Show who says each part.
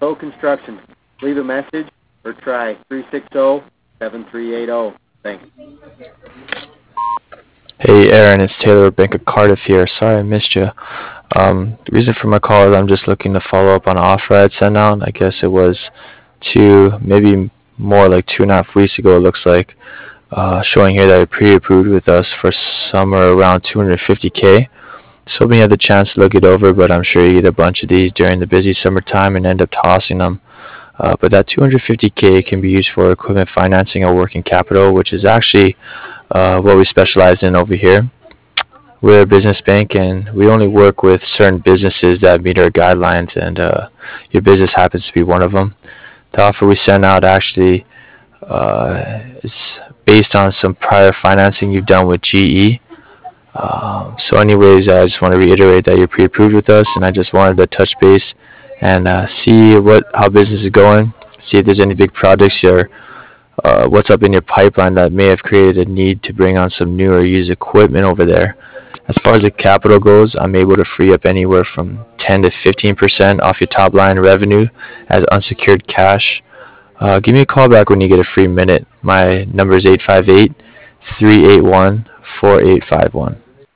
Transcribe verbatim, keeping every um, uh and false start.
Speaker 1: Tow Construction. Leave a message or try three six zero, seven three eight zero. Thanks.
Speaker 2: Hey Aaron, it's Taylor with Bank of Cardiff here. Sorry I missed you. Um, the reason for my call is I'm just looking to follow up on an offer I'd sent out. I guess it was two, maybe more like two and a half weeks ago, it looks like. Uh, showing here that you're pre-approved with us for somewhere around two hundred fifty K. So hoping you had the chance to look it over, but I'm sure you get a bunch of these during the busy summertime and end up tossing them. Uh, but that two hundred fifty K can be used for equipment financing or working capital, which is actually uh, what we specialize in over here. We're a business bank, and we only work with certain businesses that meet our guidelines, and uh, your business happens to be one of them. The offer we sent out actually uh, is based on some prior financing you've done with G E. Um, so, anyways, I just want to reiterate that you're pre-approved with us, and I just wanted to touch base and uh, see what how business is going, see if there's any big projects or uh, what's up in your pipeline that may have created a need to bring on some new or used equipment over there. As far as the capital goes, I'm able to free up anywhere from ten to fifteen percent off your top line revenue as unsecured cash. Uh, give me a call back when you get a free minute. My number is eight five eight, three eight one, four eight five one.